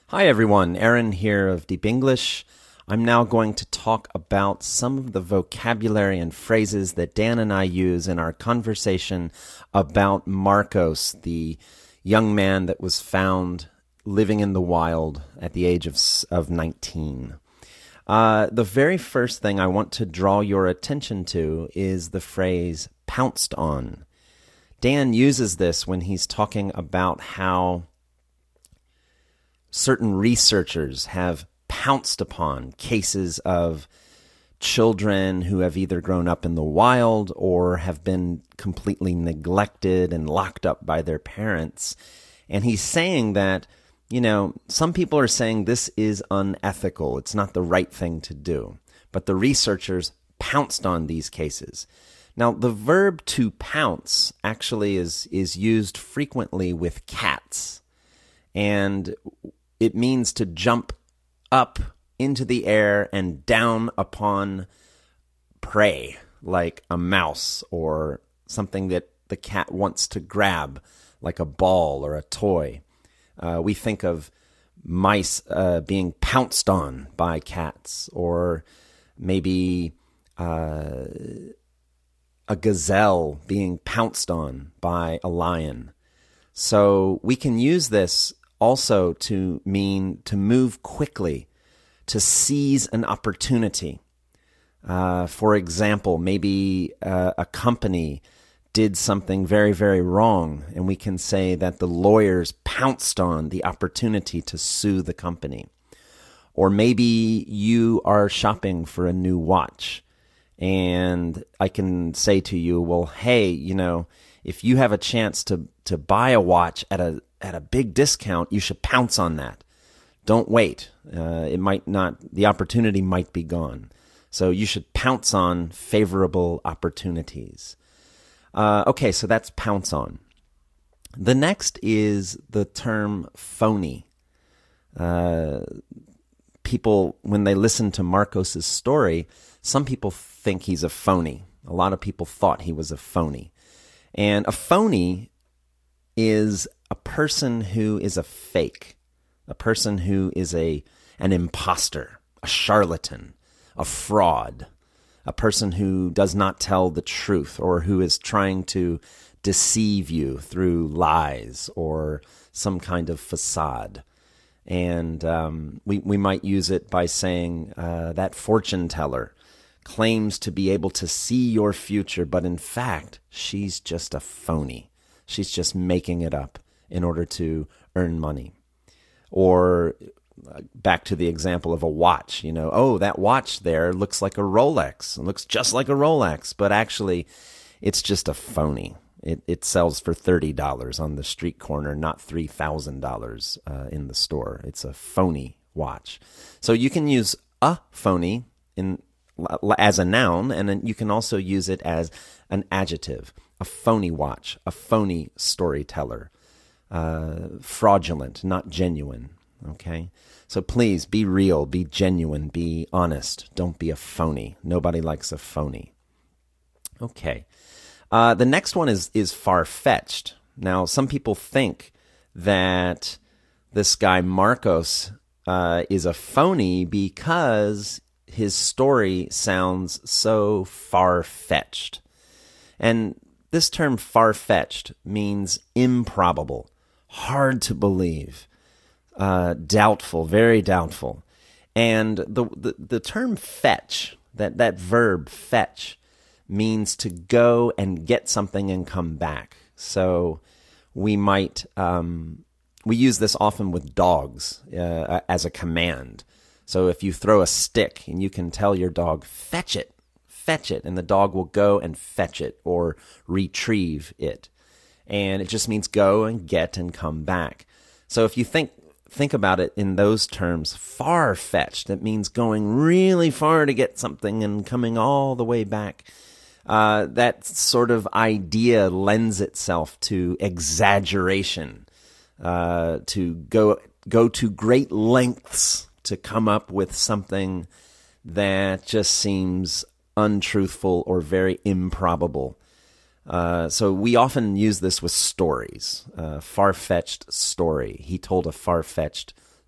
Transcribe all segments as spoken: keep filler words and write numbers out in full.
Hi everyone, Aaron here of Deep English. I'm now going to talk about some of the vocabulary and phrases that Dan and I use in our conversation about Marcos, the young man that was found living in the wild at the age of, of nineteen. Uh, the very first thing I want to draw your attention to is the phrase pounced on. Dan uses this when he's talking about how certain researchers have pounced upon cases of children who have either grown up in the wild or have been completely neglected and locked up by their parents. And he's saying that, you know, some people are saying this is unethical. It's not the right thing to do. But the researchers pounced on these cases. Now, the verb to pounce actually is, is used frequently with cats. And it means to jump up into the air and down upon prey, like a mouse or something that the cat wants to grab, like a ball or a toy. Uh, we think of mice uh, being pounced on by cats, or maybe uh, a gazelle being pounced on by a lion. So we can use this also to mean to move quickly, to seize an opportunity. Uh, for example, maybe uh, a company did something very, very wrong, and we can say that the lawyers pounced on the opportunity to sue the company. Or maybe you are shopping for a new watch, and I can say to you, well, hey, you know, if you have a chance to, to buy a watch at a at a big discount, you should pounce on that. Don't wait. Uh, it might not, the opportunity might be gone. So you should pounce on favorable opportunities. Uh, okay, so that's pounce on. The next is the term phony. Uh, people, when they listen to Marcos's story, some people think he's a phony. A lot of people thought he was a phony. And a phony is a person who is a fake, a person who is a an imposter, a charlatan, a fraud, a person who does not tell the truth or who is trying to deceive you through lies or some kind of facade. And um, we, we might use it by saying uh, that fortune teller claims to be able to see your future, but in fact, she's just a phony. She's just making it up in order to earn money. Or uh, back to the example of a watch, you know, oh, that watch there looks like a Rolex. It looks just like a Rolex, but actually it's just a phony. It, it sells for thirty dollars on the street corner, not three thousand dollars uh, in the store. It's a phony watch. So you can use a phony in as a noun, and then you can also use it as an adjective. A phony watch, a phony storyteller, uh, fraudulent, not genuine, okay? So please be real, be genuine, be honest. Don't be a phony. Nobody likes a phony. Okay. Uh, the next one is, is far-fetched. Now, some people think that this guy Marcos uh, is a phony because his story sounds so far-fetched. And this term far-fetched means improbable, hard to believe, uh, doubtful, very doubtful. And the, the the term fetch, that, that verb fetch, means to go and get something and come back. So we might, um, we use this often with dogs uh, as a command. So if you throw a stick and you can tell your dog, fetch it, fetch it, and the dog will go and fetch it or retrieve it. And it just means go and get and come back. So if you think think about it in those terms, far-fetched, it means going really far to get something and coming all the way back. Uh, that sort of idea lends itself to exaggeration, uh, to go go to great lengths to come up with something that just seems untruthful or very improbable. Uh, so we often use this with stories. Uh, far-fetched story. He told a far-fetched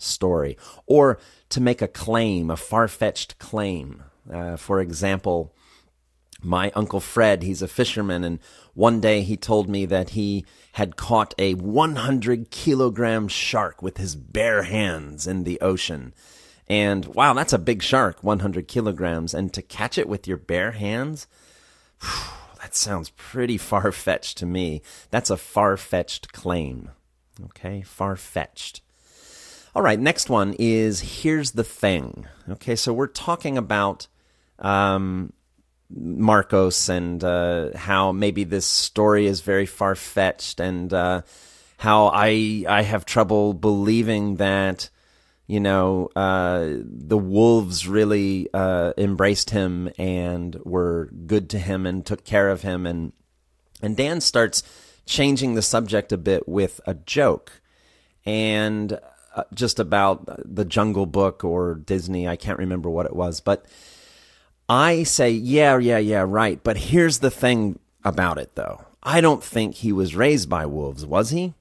story, or to make a claim, a far-fetched claim. Uh, for example, my Uncle Fred, he's a fisherman, and one day he told me that he had caught a one hundred kilogram shark with his bare hands in the ocean. And wow, that's a big shark, one hundred kilograms. And to catch it with your bare hands, whew, that sounds pretty far-fetched to me. That's a far-fetched claim. Okay, far-fetched. All right, next one is here's the thing. Okay, so we're talking about um, Marcos and uh, how maybe this story is very far-fetched, and uh, how I I have trouble believing that, you know, uh, the wolves really uh, embraced him and were good to him and took care of him. And and Dan starts changing the subject a bit with a joke, and uh, just about the Jungle Book or Disney. I can't remember what it was, but I say, yeah, yeah, yeah, right. But here's the thing about it, though. I don't think he was raised by wolves, was he?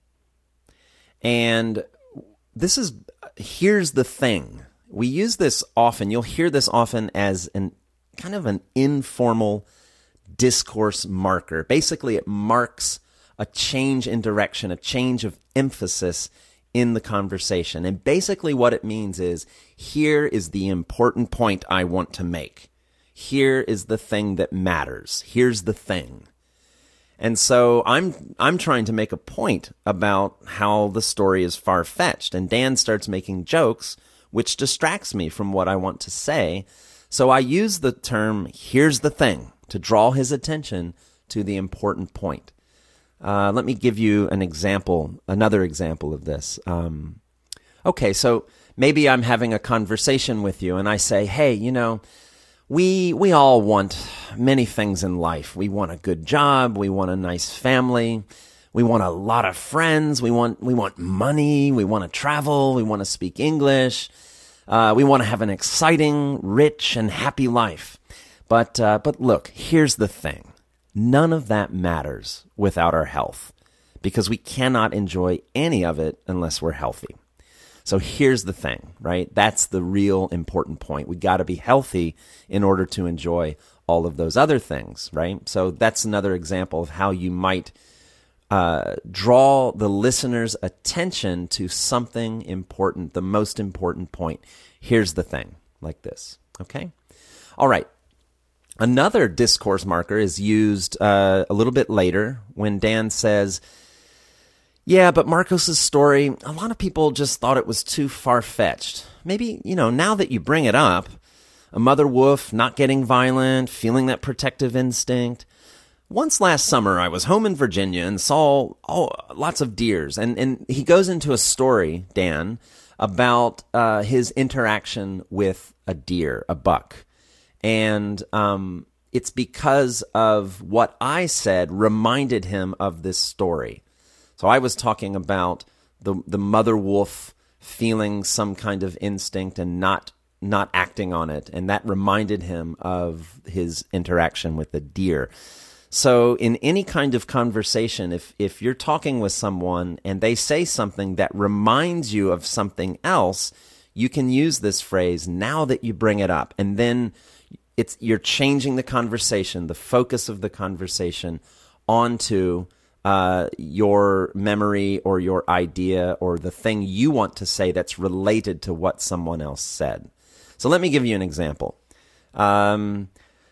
And this is, here's the thing. We use this often. You'll hear this often as an kind of an informal discourse marker. Basically, it marks a change in direction, a change of emphasis in the conversation. And basically what it means is, here is the important point I want to make. Here is the thing that matters. Here's the thing. And so I'm I'm trying to make a point about how the story is far-fetched, and Dan starts making jokes, which distracts me from what I want to say. So I use the term, here's the thing, to draw his attention to the important point. Uh, let me give you an example, another example of this. Um, okay, so maybe I'm having a conversation with you, and I say, hey, you know, We we all want many things in life. We want a good job. We want a nice family. We want a lot of friends. We want we want money. We want to travel. We want to speak English. Uh, we want to have an exciting, rich, and happy life. But uh, but look, here's the thing. None of that matters without our health, because we cannot enjoy any of it unless we're healthy. So here's the thing, right? That's the real important point. We got to be healthy in order to enjoy all of those other things, right? So that's another example of how you might uh, draw the listener's attention to something important, the most important point. Here's the thing, like this, okay? All right. Another discourse marker is used uh, a little bit later when Dan says, yeah, but Marcos's story, a lot of people just thought it was too far-fetched. Maybe, you know, now that you bring it up, a mother wolf not getting violent, feeling that protective instinct. Once last summer, I was home in Virginia and saw oh, lots of deers. And, and he goes into a story, Dan, about uh, his interaction with a deer, a buck. And um, it's because of what I said reminded him of this story. So I was talking about the the mother wolf feeling some kind of instinct and not not acting on it, and that reminded him of his interaction with the deer. So in any kind of conversation, if if you're talking with someone and they say something that reminds you of something else, you can use this phrase now that you bring it up, and then it's you're changing the conversation, the focus of the conversation onto Uh, your memory or your idea or the thing you want to say that's related to what someone else said. So let me give you an example. Um,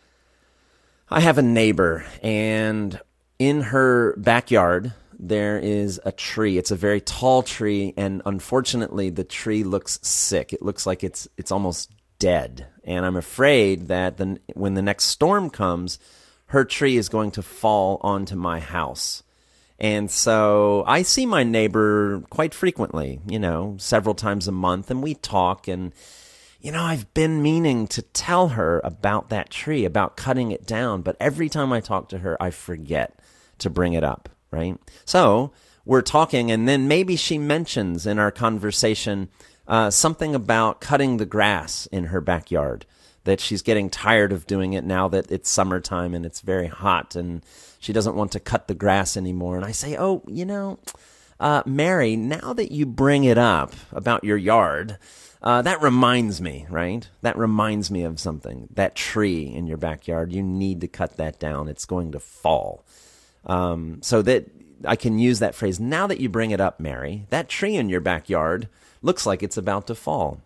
I have a neighbor, and in her backyard there is a tree. It's a very tall tree, and unfortunately the tree looks sick. It looks like it's it's almost dead, and I'm afraid that the, when the next storm comes, her tree is going to fall onto my house. And so I see my neighbor quite frequently, you know, several times a month, and we talk. And, you know, I've been meaning to tell her about that tree, about cutting it down. But every time I talk to her, I forget to bring it up, right? So we're talking, and then maybe she mentions in our conversation uh, something about cutting the grass in her backyard, that she's getting tired of doing it now that it's summertime and it's very hot, and she doesn't want to cut the grass anymore. And I say, oh, you know, uh, Mary, now that you bring it up about your yard, uh, that reminds me, right? That reminds me of something. That tree in your backyard, you need to cut that down. It's going to fall. Um, so that I can use that phrase, now that you bring it up, Mary, that tree in your backyard looks like it's about to fall.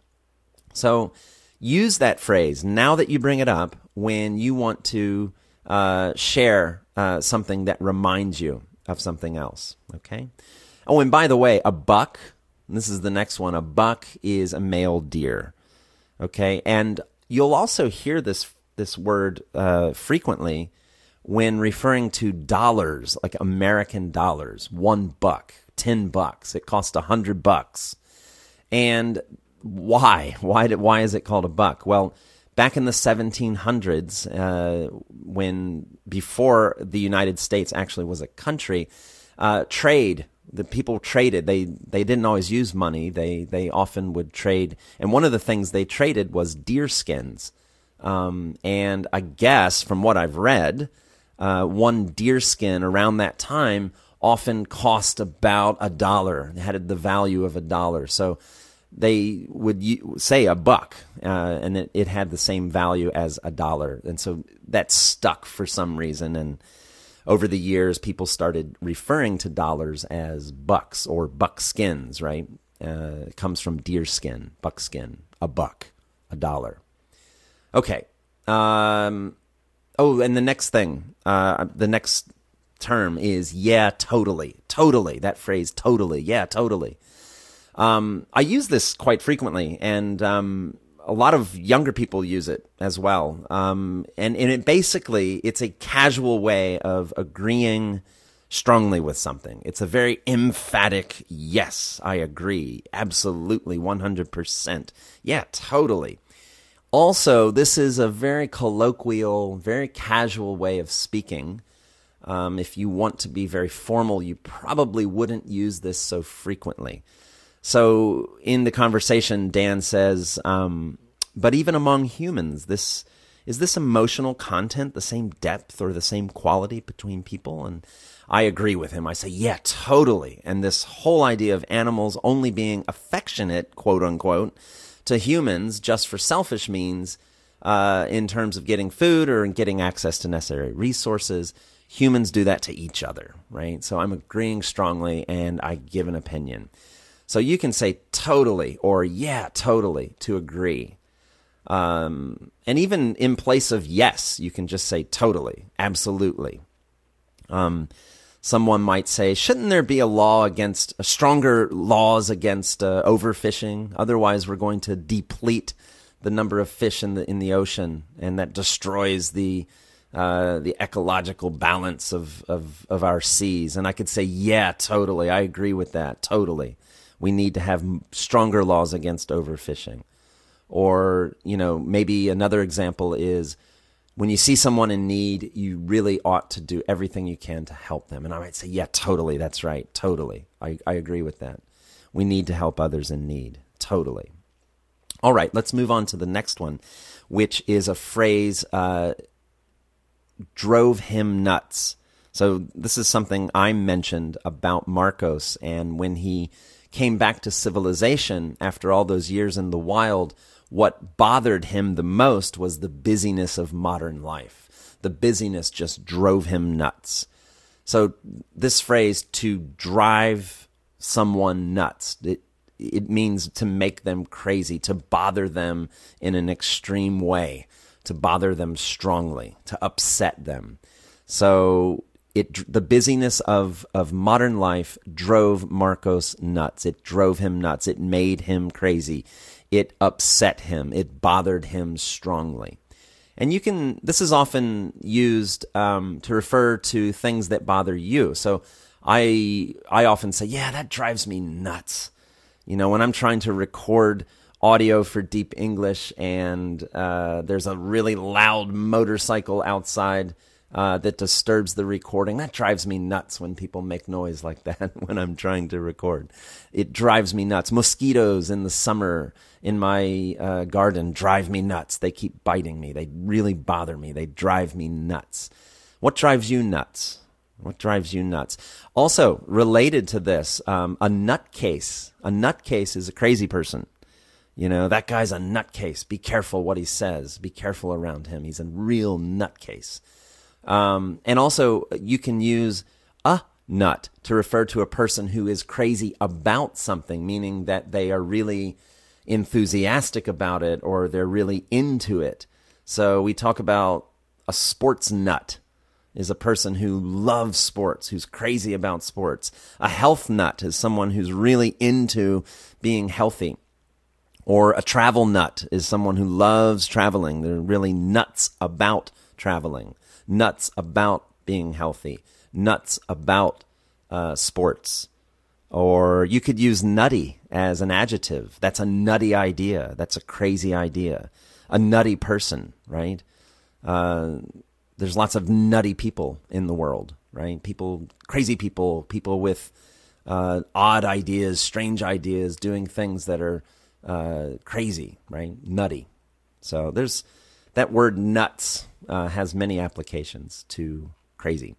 So use that phrase, now that you bring it up, when you want to uh, share uh, something that reminds you of something else, okay? Oh, and by the way, a buck, this is the next one, a buck is a male deer, okay? And you'll also hear this this word uh, frequently when referring to dollars, like American dollars, one buck, ten bucks. It cost a hundred bucks. And why? Why did, why is it called a buck? Well, back in the seventeen hundreds, uh, when before the United States actually was a country, uh, trade, the people traded. They they didn't always use money. They they often would trade. And one of the things they traded was deer skins. Um, and I guess from what I've read, uh, one deer skin around that time often cost about a dollar. It had the value of a dollar. So they would say a buck, uh, and it, it had the same value as a dollar. And so that stuck for some reason. And over the years, people started referring to dollars as bucks or buckskins, right? Uh, it comes from deer skin, buckskin, a buck, a dollar. Okay. Um, oh, and the next thing, uh, the next term is yeah, totally. Totally. That phrase, totally. Yeah, totally. Um, I use this quite frequently, and um, a lot of younger people use it as well. Um, and, and it basically, it's a casual way of agreeing strongly with something. It's a very emphatic, yes, I agree, absolutely, one hundred percent. Yeah, totally. Also, this is a very colloquial, very casual way of speaking. Um, if you want to be very formal, you probably wouldn't use this so frequently. So in the conversation, Dan says, um, but even among humans, this is this emotional content the same depth or the same quality between people? And I agree with him. I say, yeah, totally. And this whole idea of animals only being affectionate, quote unquote, to humans just for selfish means, uh, in terms of getting food or getting access to necessary resources, humans do that to each other, right? So I'm agreeing strongly, and I give an opinion. So you can say totally or yeah, totally to agree. Um, and even in place of yes, you can just say totally, absolutely. Um, someone might say, shouldn't there be a law against, uh, stronger laws against uh, overfishing? Otherwise, we're going to deplete the number of fish in the in the ocean, and that destroys the uh, the ecological balance of, of, of our seas. And I could say, yeah, totally, I agree with that, totally. We need to have stronger laws against overfishing. Or, you know, maybe another example is when you see someone in need, you really ought to do everything you can to help them. And I might say, yeah, totally, that's right, totally. I, I agree with that. We need to help others in need, totally. All right, let's move on to the next one, which is a phrase, uh, drove him nuts. So this is something I mentioned about Marcos, and when he came back to civilization after all those years in the wild, what bothered him the most was the busyness of modern life. The busyness just drove him nuts. So this phrase, to drive someone nuts, it, it means to make them crazy, to bother them in an extreme way, to bother them strongly, to upset them. So It the busyness of, of modern life drove Marcos nuts. It drove him nuts. It made him crazy. It upset him. It bothered him strongly. And you can, this is often used um, to refer to things that bother you. So I I often say, yeah, that drives me nuts. You know, when I'm trying to record audio for Deep English and uh, there's a really loud motorcycle outside Uh, that disturbs the recording. That drives me nuts when people make noise like that when I'm trying to record. It drives me nuts. Mosquitoes in the summer in my uh, garden drive me nuts. They keep biting me. They really bother me. They drive me nuts. What drives you nuts? What drives you nuts? Also, related to this, um, a nutcase. A nutcase is a crazy person. You know, that guy's a nutcase. Be careful what he says. Be careful around him. He's a real nutcase. Um, and also, you can use a nut to refer to a person who is crazy about something, meaning that they are really enthusiastic about it or they're really into it. So we talk about a sports nut is a person who loves sports, who's crazy about sports. A health nut is someone who's really into being healthy. Or a travel nut is someone who loves traveling. They're really nuts about traveling, nuts about being healthy, nuts about uh, sports. Or you could use nutty as an adjective. That's a nutty idea. That's a crazy idea. A nutty person, right? Uh, there's lots of nutty people in the world, right? People, crazy people, people with uh, odd ideas, strange ideas, doing things that are uh, crazy, right? Nutty. So there's that word nuts uh, has many applications to crazy.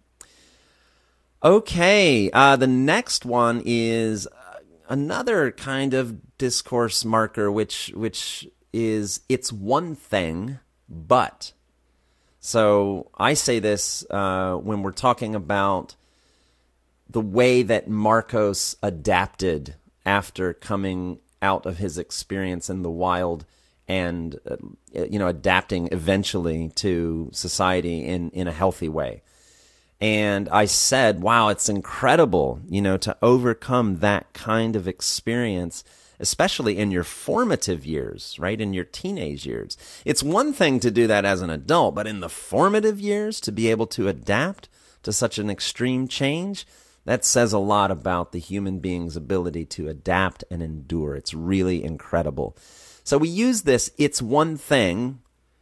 Okay, uh, the next one is another kind of discourse marker, which which is it's one thing, but. So I say this uh, when we're talking about the way that Marcos adapted after coming out of his experience in the wild and uh, you know adapting eventually to society in, in a healthy way. And I said, wow, it's incredible, you know, to overcome that kind of experience, especially in your formative years, right, in your teenage years. It's one thing to do that as an adult, but in the formative years, to be able to adapt to such an extreme change, that says a lot about the human being's ability to adapt and endure. It's really incredible. So we use this, it's one thing,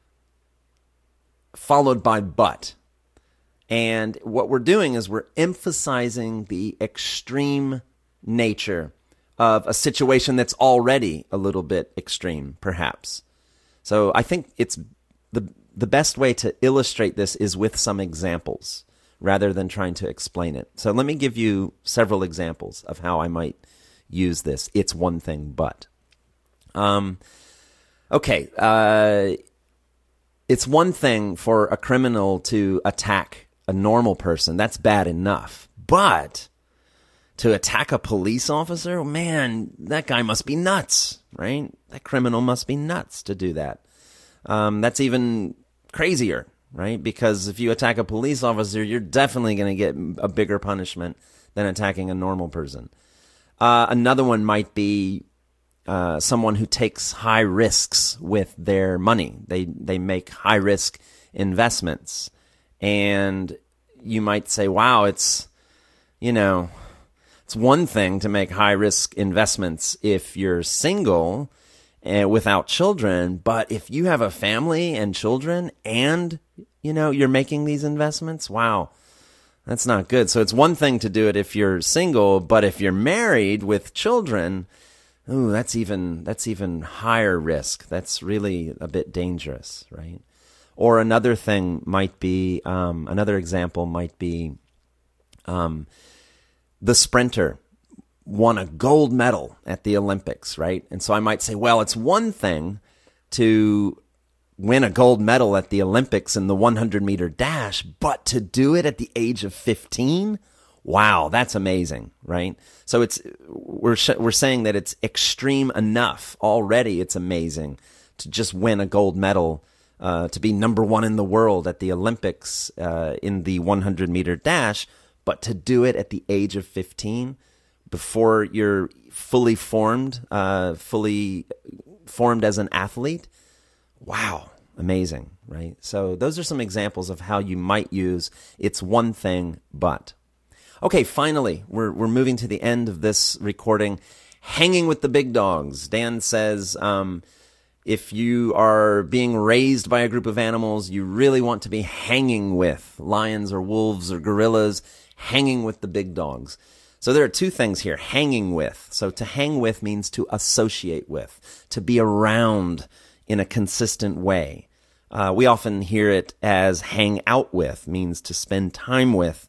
followed by but. And what we're doing is we're emphasizing the extreme nature of a situation that's already a little bit extreme, perhaps. So I think it's the the best way to illustrate this is with some examples rather than trying to explain it. So let me give you several examples of how I might use this. It's one thing, but. Um, okay, uh, it's one thing for a criminal to attack a normal person. That's bad enough. But to attack a police officer, man, that guy must be nuts, right? That criminal must be nuts to do that. Um, that's even crazier, right? Because if you attack a police officer, you're definitely going to get a bigger punishment than attacking a normal person. Uh, another one might be uh, someone who takes high risks with their money. They they make high risk investments. And you might say, wow, it's, you know, it's one thing to make high-risk investments if you're single and without children, but if you have a family and children and, you know, you're making these investments, wow, that's not good. So it's one thing to do it if you're single, but if you're married with children, ooh, that's even that's even higher risk. That's really a bit dangerous, right? Or another thing might be, um, another example might be um, the sprinter won a gold medal at the Olympics, right? And so I might say, well, it's one thing to win a gold medal at the Olympics in the one hundred meter dash, but to do it at the age of fifteen, wow, that's amazing, right? So it's we're we're saying that it's extreme enough already. It's amazing to just win a gold medal. Uh, to be number one in the world at the Olympics uh, in the one hundred meter dash, but to do it at the age of fifteen, before you're fully formed, uh, fully formed as an athlete, wow, amazing, right? So those are some examples of how you might use it's one thing, but. Okay, finally, we're we're moving to the end of this recording. Hanging with the big dogs. Dan says, um, if you are being raised by a group of animals, you really want to be hanging with lions or wolves or gorillas, hanging with the big dogs. So there are two things here, hanging with. So to hang with means to associate with, to be around in a consistent way. Uh, we often hear it as hang out with, means to spend time with,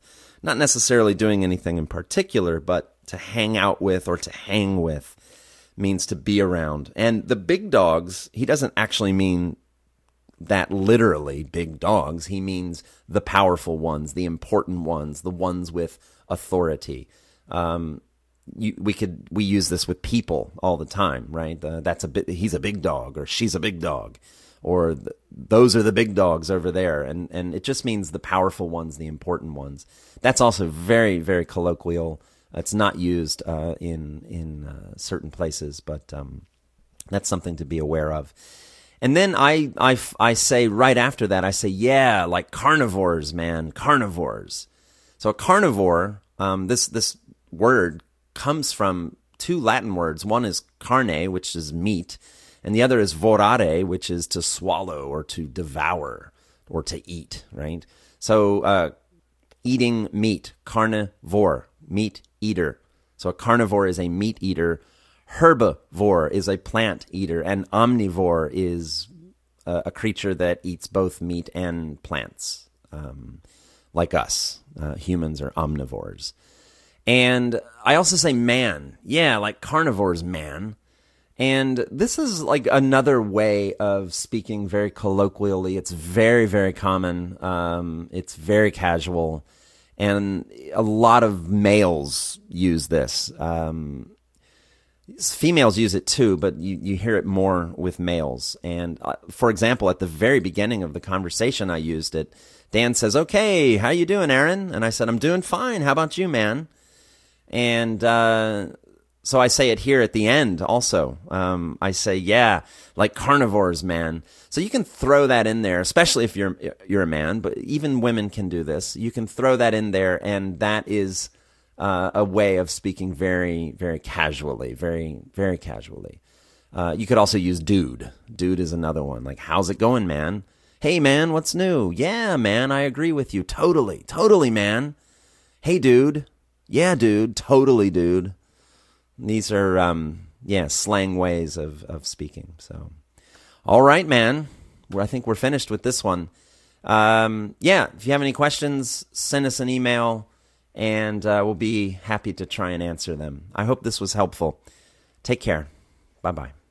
not necessarily doing anything in particular, but to hang out with or to hang with means to be around. And the big dogs, he doesn't actually mean that literally, big dogs. He means the powerful ones, the important ones, the ones with authority. Um, you, we could we use this with people all the time, right? Uh, that's a bit. He's a big dog, or she's a big dog, or th- those are the big dogs over there, and and it just means the powerful ones, the important ones. That's also very very colloquial. It's not used uh, in in uh, certain places, but um, that's something to be aware of. And then I, I, I say right after that, I say, yeah, like carnivores, man, carnivores. So a carnivore, um, this this word comes from two Latin words. One is carne, which is meat, and the other is vorare, which is to swallow or to devour or to eat, right? So uh, eating meat, carnivore, meat eater. So a carnivore is a meat eater. Herbivore is a plant eater, and omnivore is a, a creature that eats both meat and plants, um, like us. Uh, humans are omnivores. And I also say man. Yeah, like carnivores, man. And this is like another way of speaking very colloquially. It's very, very common. Um, it's very casual. And a lot of males use this. Um Females use it too, but you, you hear it more with males. And uh, for example, at the very beginning of the conversation, I used it. Dan says, "Okay, how you doing, Aaron?" And I said, "I'm doing fine. How about you, man?" And uh, so I say it here at the end also. Um, I say, "Yeah, like carnivores, man." So you can throw that in there, especially if you're you're a man, but even women can do this. You can throw that in there, and that is Uh, a way of speaking very, very casually, very, very casually. Uh, you could also use dude. Dude is another one. Like, how's it going, man? Hey, man, what's new? Yeah, man, I agree with you. Totally, totally, man. Hey, dude. Yeah, dude. Totally, dude. These are, um, yeah, slang ways of, of speaking. So, all right, man. I think we're finished with this one. Um, yeah, if you have any questions, send us an email. And uh, we'll be happy to try and answer them. I hope this was helpful. Take care. Bye-bye.